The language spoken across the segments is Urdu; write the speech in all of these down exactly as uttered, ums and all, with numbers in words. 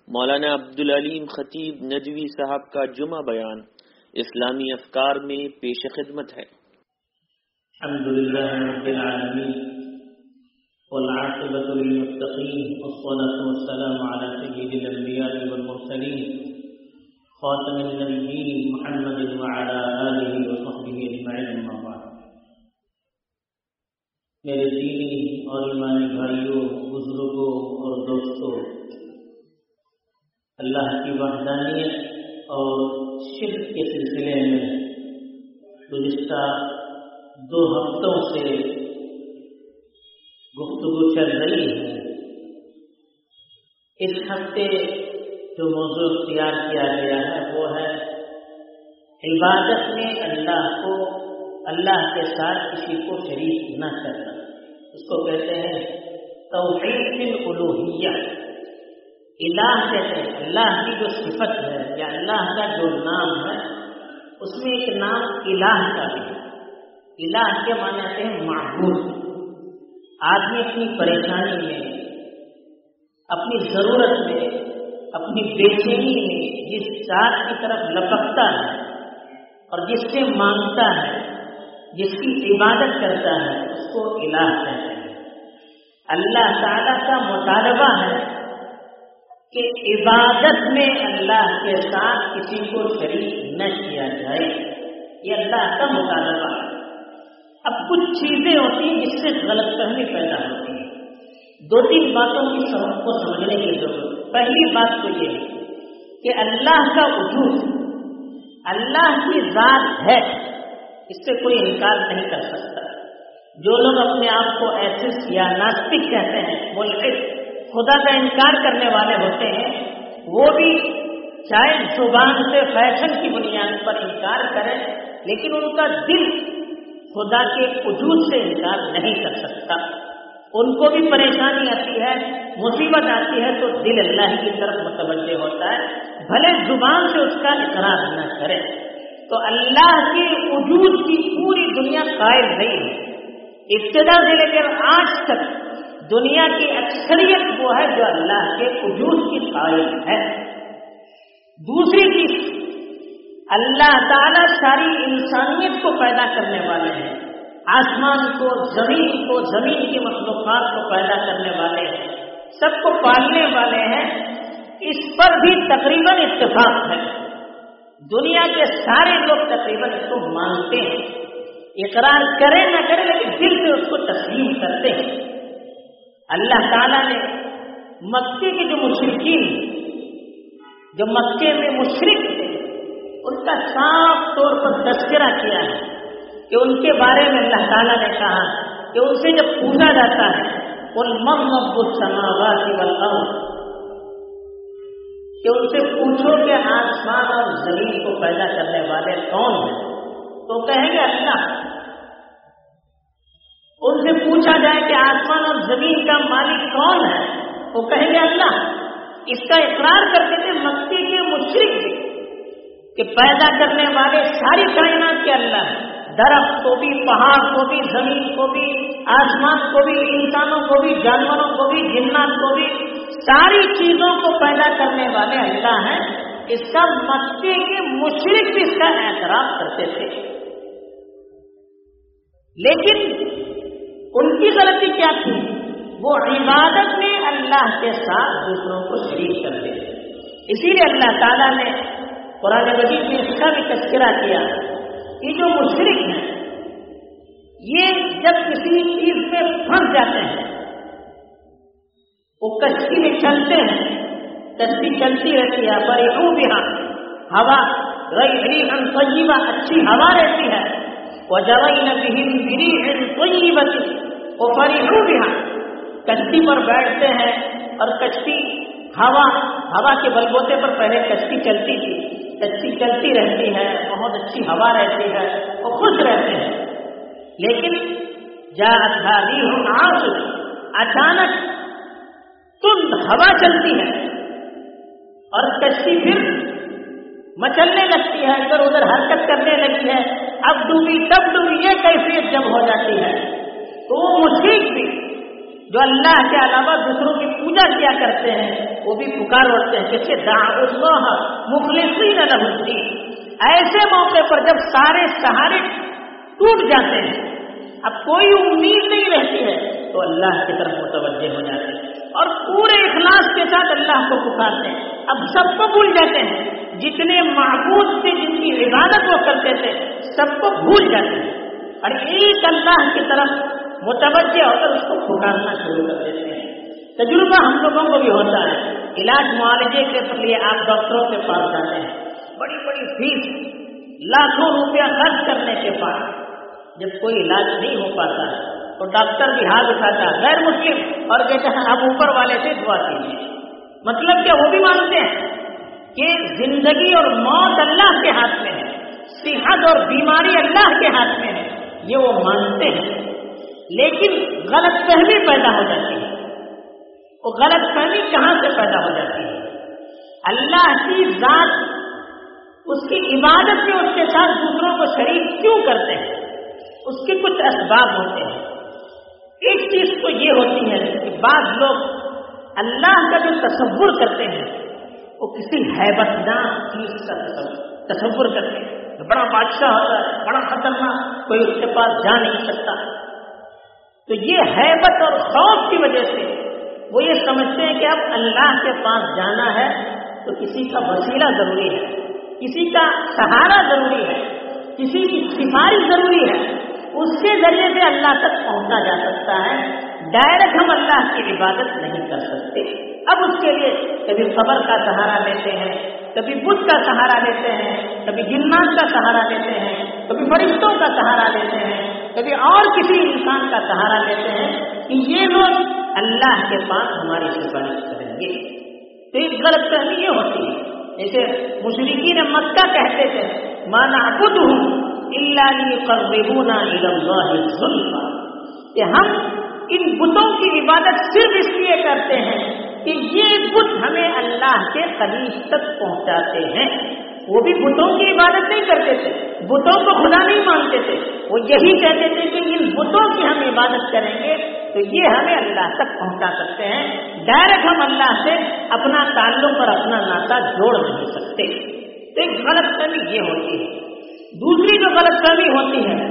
مولانا عبدالعلیم خطیب ندوی صاحب کا جمعہ بیان اسلامی افکار میں پیش خدمت ہے۔ الحمدللہ رب العالمین والعاقبۃ للمتقین والصلاة والسلام علی سید الانبیاء والمرسلین خاتم النبیین محمد وعلی آلہ وصحبہ اجمعین، اما بعد۔ میرے دینی اور ایمانی بھائیوں، بزرگوں اور دوستوں، اللہ کی وحدانیت اور شرک کے سلسلے میں گزشتہ دو ہفتوں سے گفتگو چل رہی ہے۔ اس ہفتے جو موضوع اختیار کیا گیا ہے وہ ہے عبادت میں اللہ کو اللہ کے ساتھ کسی کو شریک نہ کرنا۔ اس کو کہتے ہیں توحید الالوہیہ۔ الہ کہتے ہیں اللہ کی جو صفت ہے یا اللہ کا جو نام ہے، اس میں ایک نام الہ کا بھی ہے۔ الہ کے معنی ہے معبود۔ آدمی اپنی پریشانی میں، اپنی ضرورت میں، اپنی بے چینی میں جس ذات کی طرف لپکتا ہے اور جس سے مانگتا ہے، جس کی عبادت کرتا ہے، اس کو الہ کہتے ہیں۔ اللہ تعالیٰ کا مطالبہ ہے کہ عبادت میں اللہ کے ساتھ کسی کو شریک نہ کیا جائے، یہ اللہ کا مطالبہ ہے۔ اب کچھ چیزیں ہوتی ہیں جس سے غلط فہمی پیدا ہوتی ہے۔ دو تین باتوں کی سبب کو سمجھنے کی ضرورت۔ پہلی بات تو یہ ہے کہ اللہ کا وجود، اللہ کی ذات ہے، اس سے کوئی انکار نہیں کر سکتا۔ جو لوگ اپنے آپ کو ایتھسٹ یا ناستک کہتے ہیں، ملحد، خدا کا انکار کرنے والے ہوتے ہیں، وہ بھی چاہے زبان سے فیشن کی بنیاد پر انکار کریں، لیکن ان کا دل خدا کے وجود سے انکار نہیں کر سکتا۔ ان کو بھی پریشانی آتی ہے، مصیبت آتی ہے تو دل اللہ کی طرف متوجہ ہوتا ہے، بھلے زبان سے اس کا اقرار نہ کرے۔ تو اللہ کے وجود کی پوری دنیا قائل نہیں ہے۔ ابتدا سے لے کر آج تک دنیا کی اکثریت وہ ہے جو اللہ کے وجود کی قائل ہے۔ دوسری چیز، اللہ تعالیٰ ساری انسانیت کو پیدا کرنے والے ہیں، آسمان کو، زمین کو، زمین کی مخلوقات کو پیدا کرنے والے ہیں، سب کو پالنے والے ہیں۔ اس پر بھی تقریباً اتفاق ہے۔ دنیا کے سارے لوگ تقریباً اس کو مانتے ہیں، اقرار کریں نہ کریں لیکن دل سے اس کو تسلیم کرتے ہیں۔ اللہ تعالیٰ نے مکے کے جو مشرکین، جو مکے میں مشرک تھے، ان کا صاف طور پر تذکرہ کیا ہے کہ ان کے بارے میں اللہ تعالیٰ نے کہا کہ ان سے جب پوچھا جاتا ہے قُلْ مَن رَّبُّ السَّمَاوَاتِ وَالْأَرْضِ، کہ ان سے پوچھو کہ آسمان اور زمین کو پیدا کرنے والے کون ہیں، تو کہیں گے اللہ۔ ان سے پوچھا جائے کہ آسمان اور زمین کا مالک کون ہے، وہ کہیں گے اللہ۔ اس کا اقرار کرتے تھے مکے کے مشرک بھی کہ پیدا کرنے والے ساری کائنات کے اللہ ہیں، درخت کو بھی، پہاڑ کو بھی، زمین کو بھی، آسمان کو بھی، انسانوں کو بھی، جانوروں کو بھی، جنات کو بھی، ساری چیزوں کو پیدا کرنے والے اللہ ہیں۔ اس کا مکے کے مشرک بھی اس کا اعتراف کرتے تھے، لیکن ان کی غلطی کیا تھی؟ وہ عبادت میں اللہ کے ساتھ دوسروں کو شریک کرتے تھے۔ اسی لیے اللہ تعالیٰ نے قرآن مجید میں اس کا بھی تذکرہ کیا کہ جو مشرک ہیں یہ جب کسی چیز میں پھنس جاتے ہیں، وہ کشتی میں چلتے ہیں، کشتی چلتی رہتی ہے، فَرِحُوا بِهَا، ہوا رِيحًا طَيِّبَةً، اچھی ہوا رہتی ہے، وَجَرَيْنَ بِهِمْ بِرِيحٍ طَيِّبَةٍ وَفَرِحُوا بِهَا، کشتی پر بیٹھتے ہیں اور کشتی ہوا ہوا کے بلبوتے پر پہلے کشتی چلتی تھی، کشتی چلتی رہتی ہے، بہت اچھی ہوا رہتی ہے، وہ خوش رہتے ہیں، لیکن جاءتھا ریح عاصف، اچانک تند ہوا چلتی ہے اور کشتی پھر مچلنے لگتی ہے، ادھر ادھر حرکت کرنے لگتی ہے، اب ڈوبی تب ڈوبی، یہ کیفیت جب ہو جاتی ہے تو وہ مشرک بھی جو اللہ کے علاوہ دوسروں کی پوجا کیا کرتے ہیں وہ بھی پکار اٹھتے ہیں کیسے دعوا اللہ مخلصین لہ الدین. ایسے موقع پر جب سارے سہارے ٹوٹ جاتے ہیں, اب کوئی امید نہیں رہتی ہے, تو اللہ کی طرف متوجہ ہو جاتے ہیں اور پورے اخلاص کے ساتھ اللہ کو پکارتے ہیں. اب سب کو بھول جاتے ہیں, جتنے معبود سے جن کی عبادت وہ کرتے تھے سب کو بھول جاتے ہیں اور ایک اللہ کی طرف متوجہ ہو کر اس کو پکارنا شروع کر دیتے ہیں. تجربہ ہم لوگوں کو بھی ہوتا ہے. علاج معالجے کے لیے آپ ڈاکٹروں کے پاس جاتے ہیں, بڑی بڑی فیس لاکھوں روپیہ خرچ کرنے کے بعد جب کوئی علاج نہیں ہو پاتا تو ڈاکٹر بھی ہاتھ اٹھاتا ہے غیر مسلم اور کہتا ہے اب اوپر والے سے دعا کیجیے. مطلب کیا, وہ بھی مانتے ہیں کہ زندگی اور موت اللہ کے ہاتھ میں ہے, صحت اور بیماری اللہ کے ہاتھ میں ہے, یہ وہ مانتے ہیں. لیکن غلط فہمی پیدا ہو جاتی ہے. وہ غلط فہمی کہاں سے پیدا ہو جاتی ہے؟ اللہ کی ذات, اس کی عبادت میں اس کے ساتھ دوسروں کو شریک کیوں کرتے ہیں؟ اس کے کچھ اسباب ہوتے ہیں. ایک چیز تو یہ ہوتی ہے کہ بعض لوگ اللہ کا جو تصور کرتے ہیں وہ کسی ہیبت ناک چیز کا تصور کرتے ہیں. بڑا بادشاہ ہوتا ہے, بڑا خطرناک, کوئی اس کے پاس جا نہیں سکتا. تو یہ ہیبت اور خوف کی وجہ سے وہ یہ سمجھتے ہیں کہ اب اللہ کے پاس جانا ہے تو کسی کا وسیلہ ضروری ہے, کسی کا سہارا ضروری ہے, کسی کی سفارش ضروری ہے, اس کے ذریعے سے اللہ تک پہنچا جا سکتا ہے. ڈائریکٹ ہم اللہ کی عبادت نہیں کر سکتے. اب اس کے لیے کبھی قبر کا سہارا لیتے ہیں, کبھی بت کا سہارا لیتے ہیں, کبھی جنات کا سہارا لیتے ہیں, کبھی فرشتوں کا سہارا لیتے ہیں, کبھی اور کسی انسان کا سہارا لیتے ہیں کہ یہ لوگ اللہ کے پاس ہماری سفارش کریں گے. تو ایک غلط فہمی یہ ہوتی ہے, جیسے مشرکین مکہ کہتے تھے ما نعبدہم الا لیقربونا الی اللہ زلفی, کہ ہم ان بتوں کی عبادت صرف اس لیے کرتے ہیں کہ یہ بت ہمیں اللہ کے قریب تک پہنچاتے ہیں. وہ بھی بتوں کی عبادت نہیں کرتے تھے, بتوں کو خدا نہیں مانتے تھے, وہ یہی کہتے تھے کہ ان بتوں کی ہم عبادت کریں گے تو یہ ہمیں اللہ تک پہنچا سکتے ہیں. ڈائریکٹ ہم اللہ سے اپنا تعلق اور اپنا ناطہ جوڑ نہیں سکتے. تو ایک غلط فہمی یہ ہوتی ہے. دوسری جو غلط فہمی ہوتی ہے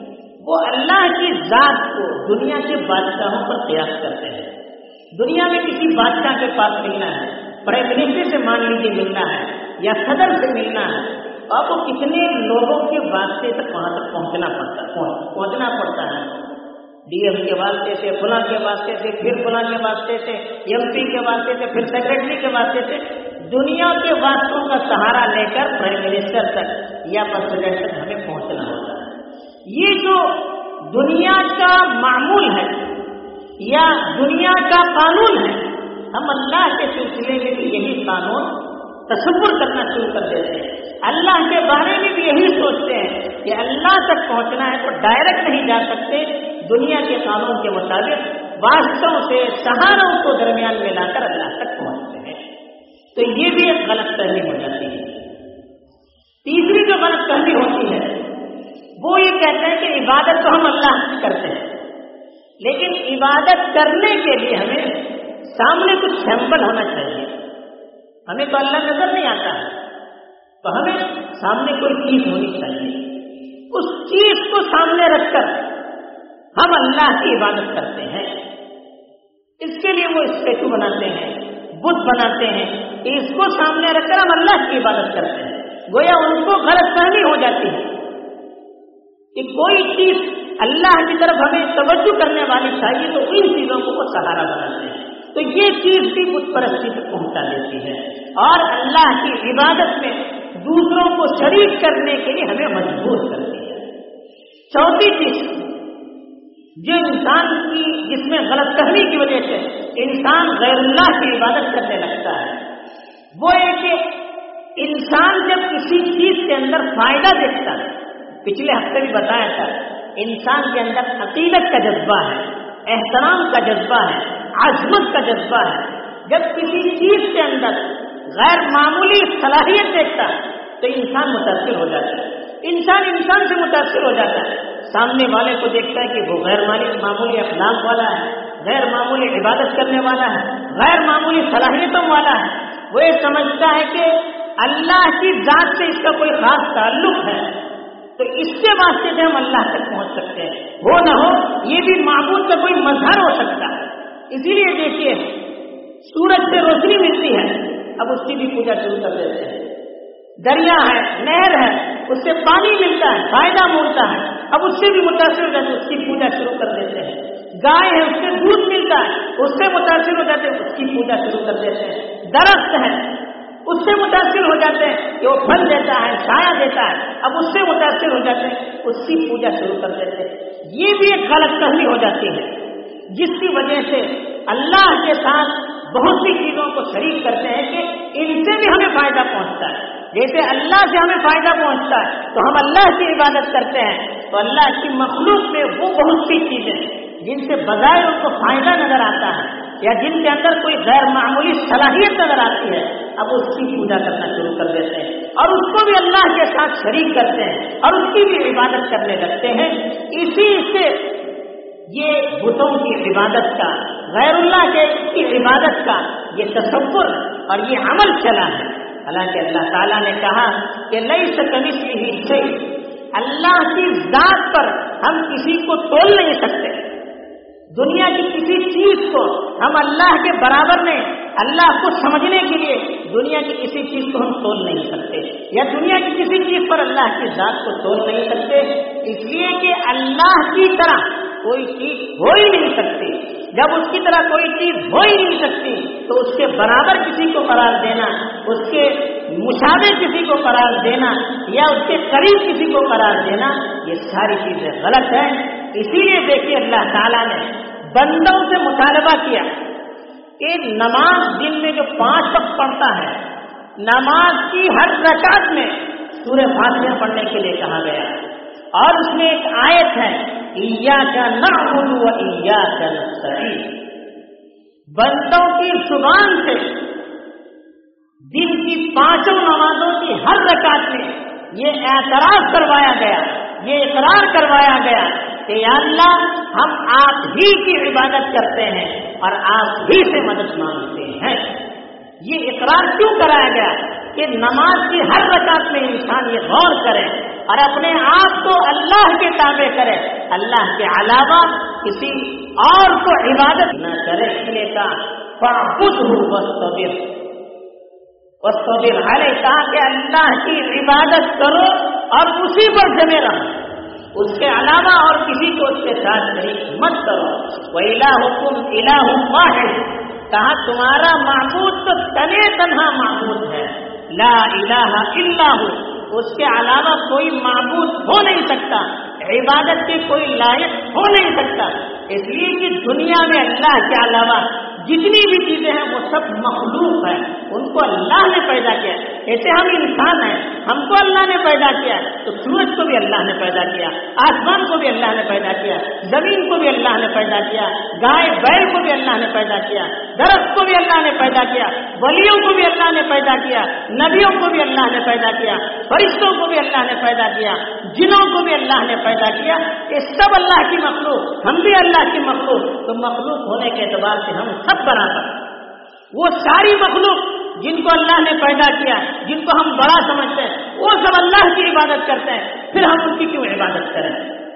وہ اللہ کی ذات کو دنیا کے بادشاہوں پر قیاس کرتے ہیں. دنیا میں کسی بادشاہ کے پاس ملنا ہے, پرائم منسٹر سے مان لیجیے ملنا ہے یا صدر سے ملنا ہے, اور وہ کتنے لوگوں کے واسطے تک وہاں تک پہنچنا پڑتا پہنچنا پڑتا ہے. ڈی ایم کے واسطے سے, فلاں کے واسطے سے, پھر فلاں کے واسطے سے, ایم پی کے واسطے سے, پھر سیکرٹری کے واسطے سے, دنیا کے واسطوں کا سہارا لے کر پرائم منسٹر تک یا پریزیڈنٹ تک ہمیں پہنچنا ہوتا ہے. یہ جو دنیا کا معمول ہے یا دنیا کا قانون ہے, ہم اللہ کے سلسلے میں بھی یہی قانون تصور کرنا شروع کر دیتے ہیں. اللہ کے بارے میں بھی یہی سوچتے ہیں کہ اللہ تک پہنچنا ہے تو ڈائریکٹ نہیں جا سکتے, دنیا کے قانون کے مطابق واسطوں سے سہاروں کو درمیان میں لا کر اللہ تک پہنچتے ہیں. تو یہ بھی ایک غلط فہمی ہو جاتی ہے. تیسری جو غلط فہمی ہوتی ہے وہ یہ کہتے ہیں کہ عبادت تو ہم اللہ کی کرتے ہیں, لیکن عبادت کرنے کے لیے ہمیں سامنے کچھ سیمپل ہونا چاہیے. ہمیں تو اللہ نظر نہیں آتا ہے, تو ہمیں سامنے کوئی چیز ہونی چاہیے. اس چیز کو سامنے رکھ کر ہم اللہ کی عبادت کرتے ہیں. اس کے لیے وہ اسٹیچو بناتے ہیں, بت بناتے ہیں, اس کو سامنے رکھ کر ہم اللہ کی عبادت کرتے ہیں. گویا ان کو غلط فہمی ہو جاتی ہے کہ کوئی چیز اللہ کی طرف ہمیں توجہ کرنے والی چاہیے تو ان چیزوں کو وہ سہارا بناتے ہیں. تو یہ چیز بھی بت پرستی تک پہنچا دیتی ہے اور اللہ کی عبادت میں دوسروں کو شریک کرنے کے لیے ہمیں مجبور کرتی ہے. چوتھی چیز جو انسان کی جس میں غلط فہمی کی وجہ سے انسان غیر اللہ کی عبادت کرنے لگتا ہے وہ ہے کہ انسان جب کسی چیز کے اندر فائدہ دیکھتا ہے, پچھلے ہفتے بھی بتایا تھا, انسان کے اندر عقیدت کا جذبہ ہے, احترام کا جذبہ ہے, عظمت کا جذبہ ہے. جب کسی چیز کے اندر غیر معمولی صلاحیت دیکھتا ہے تو انسان متاثر ہو جاتا ہے. انسان انسان سے متاثر ہو جاتا ہے. سامنے والے کو دیکھتا ہے کہ وہ غیر معمولی اخلاق والا ہے, غیر معمولی عبادت کرنے والا ہے, غیر معمولی صلاحیتوں والا ہے, وہ یہ سمجھتا ہے کہ اللہ کی ذات سے اس کا کوئی خاص تعلق ہے، تو اس کے واسطے سے ہم اللہ تک پہنچ سکتے ہیں، ہو نہ ہو یہ بھی معبود کا کوئی مظہر ہو سکتا ہے۔ اسی لیے دیکھیے سورج سے روشنی ملتی ہے، اب اس کی بھی پوجا شروع کر دیتے ہیں۔ دریا ہے، نہر ہے، اس سے پانی ملتا ہے، فائدہ ملتا ہے، اب اس سے بھی متاثر ہو جاتے ہیں، اس کی پوجا شروع کر دیتے ہیں۔ گائے ہے، اس سے دودھ ملتا ہے، اس سے متاثر ہو جاتے ہیں، اس کی پوجا شروع کر دیتے ہیں۔ درخت ہے، اس سے متاثر ہو جاتے ہیں کہ وہ پھل دیتا ہے، چھایا دیتا ہے، اب اس سے متاثر ہو جاتے ہیں، اس کی پوجا شروع کر دیتے ہیں۔ یہ بھی ایک غلط فہمی ہو جاتی ہے، جس کی وجہ سے اللہ کے ساتھ بہت سی چیزوں کو شریک کرتے ہیں کہ ان سے بھی ہمیں فائدہ پہنچتا ہے۔ جیسے اللہ سے ہمیں فائدہ پہنچتا ہے تو ہم اللہ کی عبادت کرتے ہیں، تو اللہ کی مخلوق میں وہ بہت سی چیزیں جن سے بظاہر ان کو فائدہ نظر آتا ہے یا جن کے اندر کوئی غیر معمولی صلاحیت نظر آتی ہے، اب اس کی پوجا کرنا شروع کر دیتے ہیں اور اس کو بھی اللہ کے ساتھ شریک کرتے ہیں اور اس کی بھی عبادت کرنے لگتے ہیں۔ اسی سے یہ بتوں کی عبادت کا، غیر اللہ کے کی عبادت کا یہ تصور اور یہ عمل چلا ہے۔ حالانکہ اللہ تعالیٰ نے کہا کہ لیس کمثلہ شیء، اللہ کی ذات پر ہم کسی کو تول نہیں سکتے، دنیا کی کسی چیز کو ہم اللہ کے برابر میں، اللہ کو سمجھنے کے لیے دنیا کی کسی چیز کو ہم تول نہیں سکتے، یا دنیا کی کسی چیز پر اللہ کی ذات کو تول نہیں سکتے، اس لیے کہ اللہ کی طرح کوئی چیز ہو ہی نہیں سکتی۔ جب اس کی طرح کوئی چیز ہو ہی نہیں سکتی تو اس کے برابر کسی کو قرار دینا، اس کے مشابہ کسی کو قرار دینا یا اس کے قریب کسی کو قرار دینا، یہ ساری چیزیں غلط ہیں۔ اسی لیے دیکھیے اللہ تعالیٰ نے بندوں سے مطالبہ کیا کہ نماز دن میں جو پانچ وقت پڑھتا ہے، نماز کی ہر رکعت میں سورہ فاتحہ پڑھنے کے لیے کہا گیا، اور اس میں ایک آیت ہے ایاک نعبد و ایاک نستعین، بندوں کی زبان سے دن کی پانچوں نمازوں کی ہر رکعت میں یہ اعتراف کروایا گیا، یہ اقرار کروایا گیا کہ یا اللہ ہم آپ ہی کی عبادت کرتے ہیں اور آپ ہی سے مدد مانگتے ہیں۔ یہ اقرار کیوں کرایا گیا کہ نماز کی ہر رکعت میں انسان یہ غور کرے اور اپنے آپ کو اللہ کے تابع کرے، اللہ کے علاوہ کسی اور کو عبادت نہ کرے۔ اس لیے کہا فاعبدہ واصطبر واصطبر علیہ، کہا کہ اللہ کی عبادت کرو اور اسی پر جمے رہو، اس کے علاوہ اور کسی کو اس کے ساتھ شریک مت کرو۔ وَإِلَٰهُكُمْ إِلَٰهٌ وَاحِدٌ، کہا تمہارا معبود تو تنے تنہا معبود ہے، لا الہ الا ہو، اس کے علاوہ کوئی معبود ہو نہیں سکتا، عبادت کے کوئی لائق ہو نہیں سکتا۔ اس لیے کہ دنیا میں اللہ کے علاوہ جتنی بھی چیزیں ہیں وہ سب مخلوق ہیں، ان کو اللہ نے پیدا کیا۔ ایسے ہم انسان ہیں، ہم کو اللہ نے پیدا کیا، تو سورج کو بھی اللہ نے پیدا کیا، آسمان کو بھی اللہ نے پیدا کیا، زمین کو بھی اللہ نے پیدا کیا، گائے بیل کو بھی اللہ نے پیدا کیا، درخت کو بھی اللہ نے پیدا کیا، ولیوں کو بھی اللہ نے پیدا کیا، نبیوں کو بھی اللہ نے پیدا کیا، فرشتوں کو بھی اللہ نے پیدا کیا، جنوں کو بھی اللہ نے پیدا کیا۔ یہ سب اللہ کی مخلوق، ہم بھی اللہ کی مخلوق، تو مخلوق ہونے کے اعتبار سے ہم سب برابر۔ وہ ساری مخلوق جن کو اللہ نے پیدا کیا، جن کو ہم بڑا سمجھتے ہیں، وہ سب اللہ کی عبادت کرتے ہیں، پھر ہم ان کی کیوں عبادت کریں؟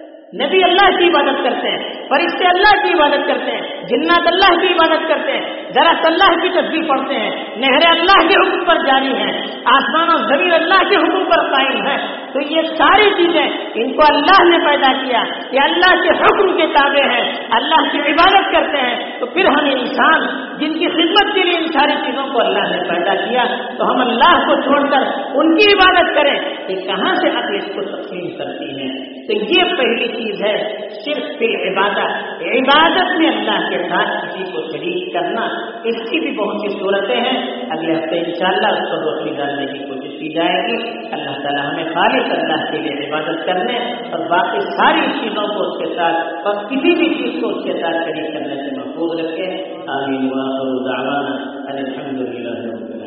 نبی اللہ کی عبادت کرتے ہیں، فرشتے اللہ کی عبادت کرتے ہیں، جنات اللہ کی عبادت کرتے ہیں، درخت اللہ کی تسبیح پڑھتے ہیں، نہریں اللہ کے حکم پر جاری ہیں، آسمان اور زمین اللہ کے حکم پر قائم ہے۔ تو یہ ساری چیزیں ان کو اللہ نے پیدا کیا، یہ اللہ کے حکم کے تابع ہیں، اللہ کی عبادت کرتے ہیں، تو پھر ہم انسان جن کی خدمت کے لیے ان ساری چیزوں کو اللہ نے پیدا کیا، تو ہم اللہ کو چھوڑ کر ان کی عبادت کریں، یہ کہاں سے عقل اس کو تسلیم کرتی ہے؟ تو یہ پہلی چیز ہے صرف فی عبادت، عبادت میں اللہ کے ساتھ کسی کو شریک کرنا۔ اس کی بھی بہت سی صورتیں ہیں، اگلے ہفتے انشاءاللہ اس کو روشنی ڈالنے کی کوشش کی جائے گی۔ اللہ تعالیٰ ہمیں خالص اللہ کے لیے عبادت کرنے اور باقی ساری چیزوں کو اس کے ساتھ اور کسی بھی چیز کو اس کے ساتھ شریک کرنے سے محفوظ رکھے۔ آمین وآخر دعوانا ان الحمد للہ۔